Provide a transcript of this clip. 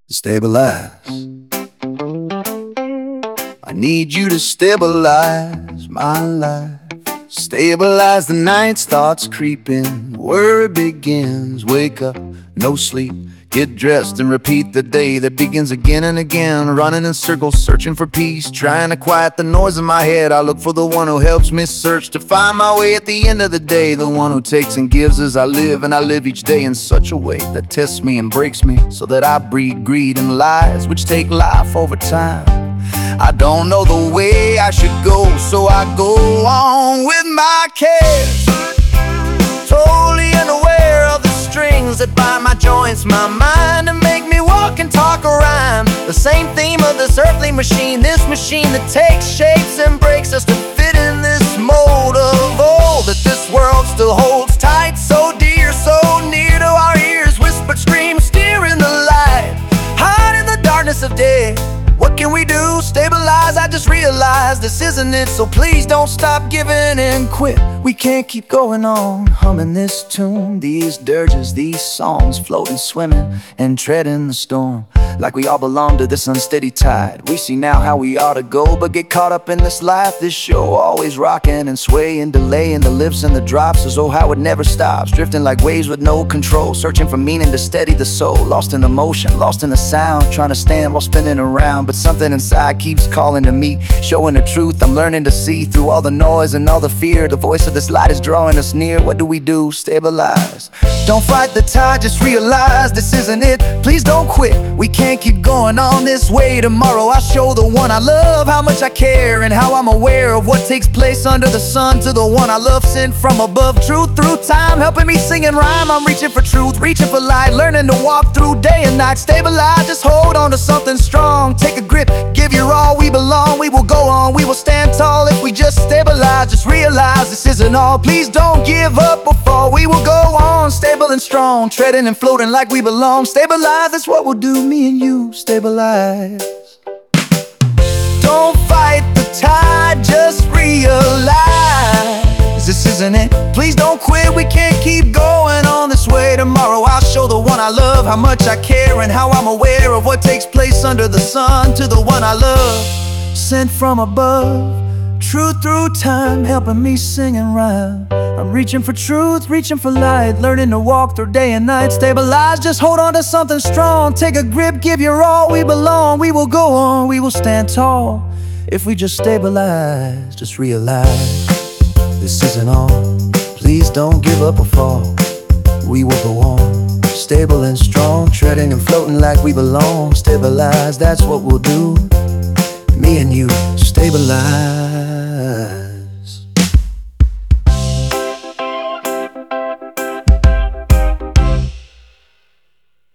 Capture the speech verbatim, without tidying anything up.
Stabilize. I need you to stabilize my life. Stabilize the night's thoughts creeping, worry begins. Wake up, no sleep, get dressed and repeat the day that begins again and again. Running in circles, searching for peace, trying to quiet the noise in my head. I look for the one who helps me search to find my way at the end of the day. The one who takes and gives as I live, and I live each day in such a way that tests me and breaks me, so that I breed greed and lies which take life over time. I don't know the way I should go, so I go on with my cares, totally unaware of the strings that bind my joints, my mind, and make me walk and talk a rhyme. The same theme of this earthly machine, this machine that takes shapes and breaks us to fit in this mold of old that this world still holds tight, so dear, so near to our ears. Whispered screams, steer in the light, hide in the darkness of day. What can we do? Stabilize, I just realized this isn't it. So please don't stop giving and quit. We can't keep going on humming this tune, these dirges, these songs, floating, swimming, and treading the storm. Like we all belong to this unsteady tide. We see now how we ought to go, but get caught up in this life, this show. Always rocking and swaying, delaying the lifts and the drops, as though how it never stops. Drifting like waves with no control, searching for meaning to steady the soul. Lost in the motion, lost in the sound, trying to stand while spinning around. But something inside keeps calling to me, showing the truth I'm learning to see. Through all the noise and all the fear, the voice of this light is drawing us near. What do we do? Stabilize. Don't fight the tide, just realize this isn't it. Please don't quit, we can't keep going on this way. Tomorrow I'll show the one I love how much I care, and how I'm aware of what takes place under the sun. To the one I love sent from above, truth through time, helping me sing and rhyme. I'm reaching for truth, reaching for light, learning to walk through day and night. Stabilize, just hold on to something strong. Take a grip, give your all, we belong. We will go on, we will stand tall if we just stabilize. Just realize this isn't all. Please don't give up or fall. We will go on, stable and strong, treading and floating like we belong. Stabilize, that's what we'll do, me and you. Stabilize. Don't fight the tide, just realize this isn't it. Please don't quit, we can't keep going on this way. Tomorrow I'll show the one I love how much I care, and how I'm aware of what takes place under the sun. To the one I love, sent from above, truth through time, helping me sing and rhyme. I'm reaching for truth, reaching for light, learning to walk through day and night. Stabilize, just hold on to something strong. Take a grip, give your all, we belong. We will go on, we will stand tall if we just stabilize. Just realize this isn't all. Please don't give up or fall. We will go on, stable and strong, treading and floating like we belong. Stabilize, that's what we'll do, me and you. Stabilize.